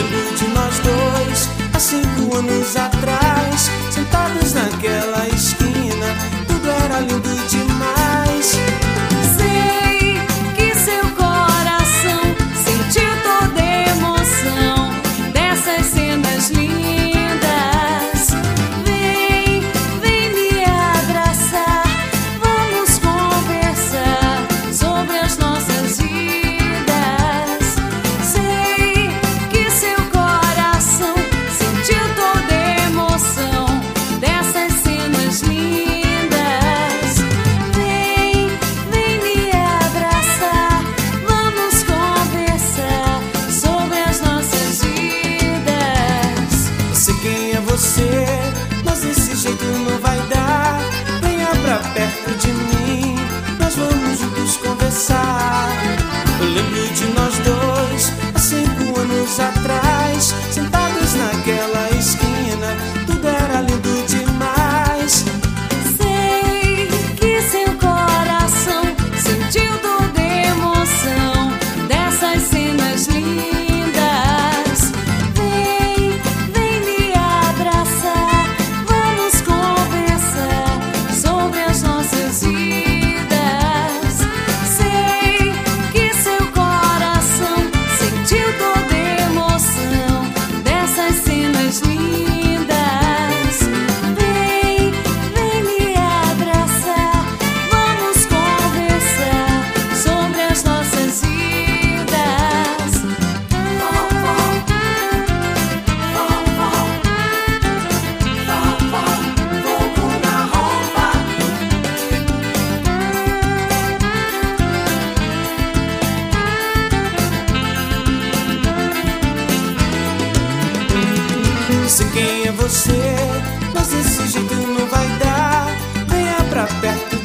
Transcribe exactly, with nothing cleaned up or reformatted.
lembro de nós dois, há cinco anos atrás, sentados naquela esquina, tudo era lindo demais. Sei que seu coração sentiu toda a emoção dessas cenas lindas. Vem, vem me abraçar, vamos conversar sobre as nossas vidas. Sei que seu coração sentiu toda a emoção dessas cenas lindas. Vem, vem me abraçar, vamos conversar sobre as nossas vidas. Eu sei quem é você, mas desse jeito não vai dar. Venha pra perto de mim, nós vamos juntos conversar. Eu lembro de nós dois, há cinco anos atrás, sentados naquela esquina, tudo era lindo demais. Sei que seu coração sentiu toda a emoção dessas cenas lindas. Vem, vem me abraçar, vamos conversar sobre as nossas vidas. Sei que seu coração sentiu toda a emoção dessas cenas lindas. Vem, vem me abraçar, vamos conversar sobre as nossas vidas. Fogo na roupa. Eu sei quem é você, mas desse jeito não vai dar. Venha pra perto